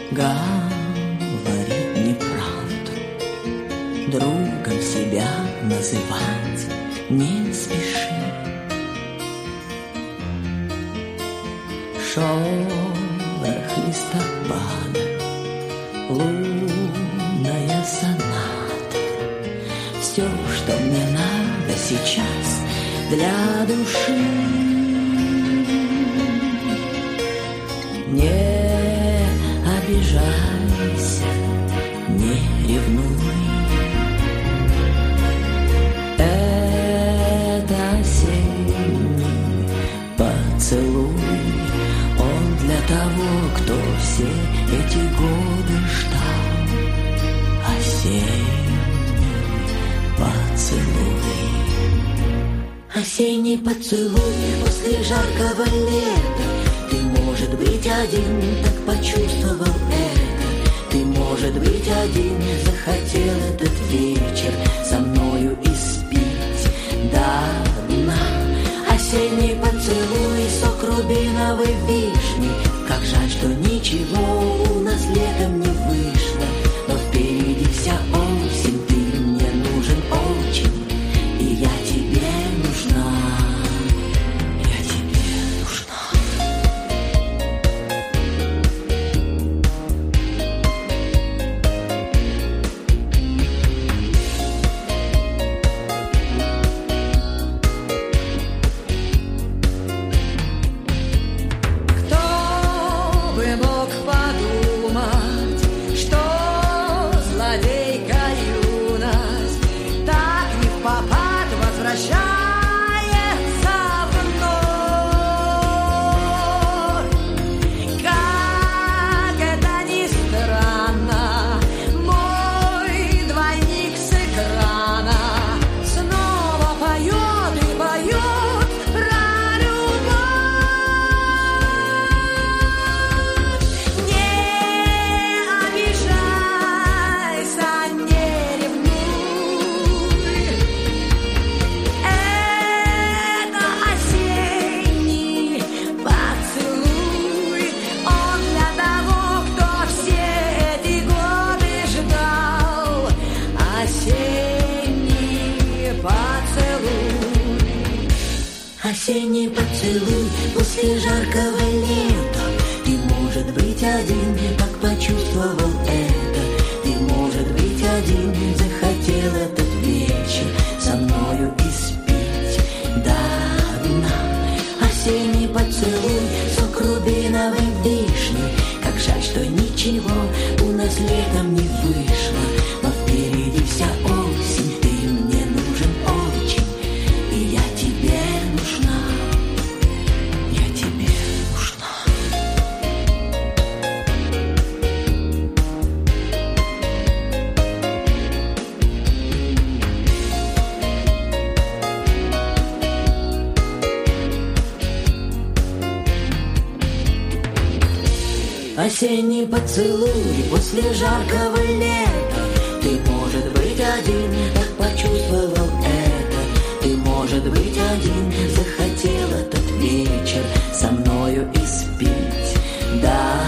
говорит неправду, другом себя называть не спеши. Шорох листопада, лунная соната, все, что мне надо сейчас для души. Не обижайся, не ревнуй, это осенний поцелуй, он для того, кто все эти годы ждал. Осенний поцелуй, осенний поцелуй после жаркого лета. Ты, может быть, один так почувствовал это. Ты, может быть, один захотел этот вечер со мною испить до дна. Осенний поцелуй, сок рубиновой вишни. Как жаль, что ничего у нас летом не вышло. Но впереди вся осень, ты мне нужен очень, и я тебе нужна. Осенний поцелуй после жаркого лета. Ты, может быть, один так почувствовал это. Ты, может быть, один захотел этот вечер со мною испить до дна. Осенний поцелуй, сок рубиновой вишни. Как жаль, что ничего у нас летом не вышло. Но впереди вся осень, ты мне нужен очень, и я тебе нужна. Я тебе нужна. Осенний поцелуй после жаркого лета. Ты, может быть, один так почувствовал это. Ты, может быть, один захотел этот вечер со мною испить до